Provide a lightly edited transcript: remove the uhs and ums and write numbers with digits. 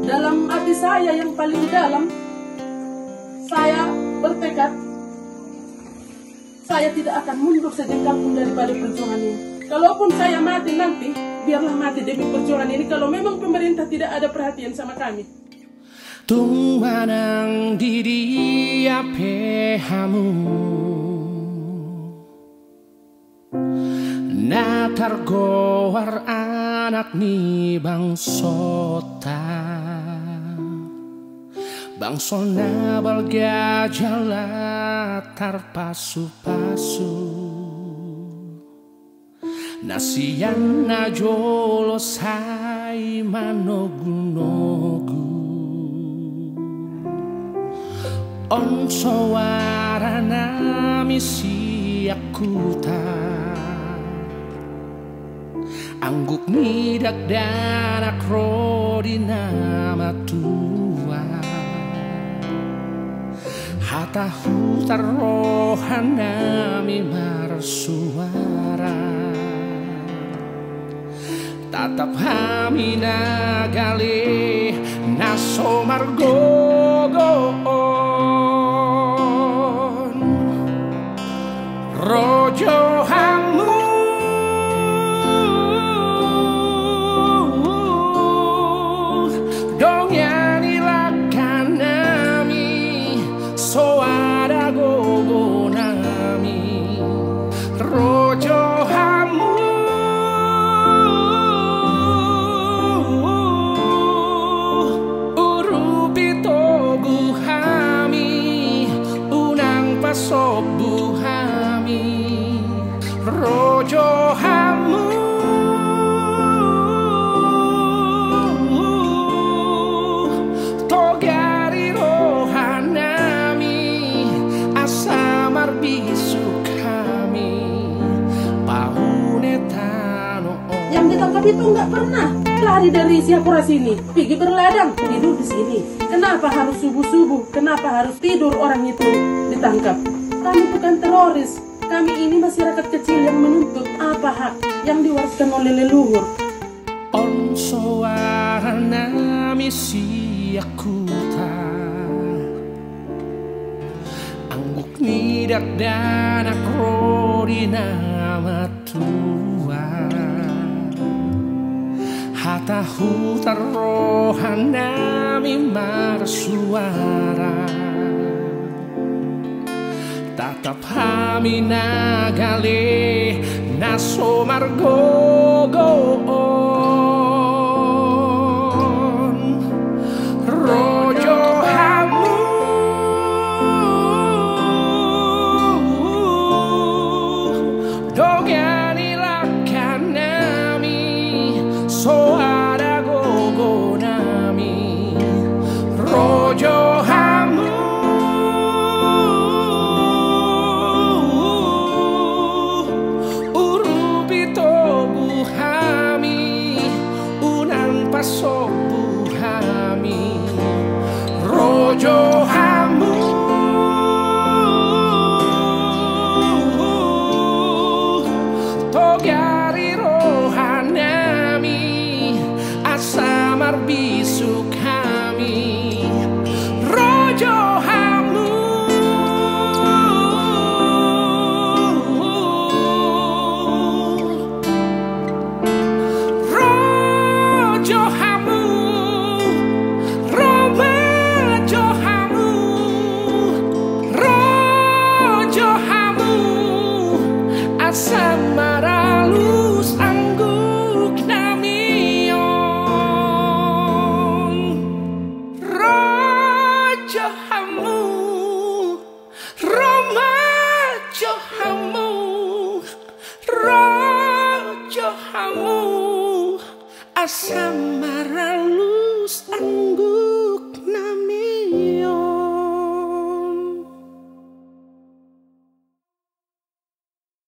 dalam hati saya yang paling dalam, saya bertekad saya tidak akan mundur sejengkal pun daripada perjuangan ini. Kalaupun saya mati nanti, biarlah mati demi perjuangan ini kalau memang pemerintah tidak ada perhatian sama kami. Tung manang diri apehamu natar goar anak ni bangsota bangso na balgajala tar pasu-pasu nasiyan na jolo say manogu-nogu on sawara nami siyakuta angguk ni dagdanak rodi nama tua hata hutar rohanami marsuara tatap hami nagale naso margogon rojo hamu rojo hamu urupito buhami unang pasok buhami rojo hamu togari rohanami asamar bisuk yang ditangkap itu nggak pernah lari dari Singapura sini, pergi berladang, tidur di sini. Kenapa harus subuh-subuh? Kenapa harus tidur orang itu ditangkap? Kami bukan teroris. Kami ini masyarakat kecil yang menuntut apa hak yang diwariskan oleh leluhur. On sowarana misi akuta angguk nidak danak rodi nama tua hata hutar rohanami marsuara tatap hami nagale naso margogon rojo hamu dogani lakanami soada gogonami rojo hamu urupito buhami unang pasok buhami rojo hamu togari rohanami asamar bisuk kami rojo hamu rojo hamu rojo hamu rojo hamu asam maralus angguk namion rojo hamu romajo hamu rojo hamu asam maralus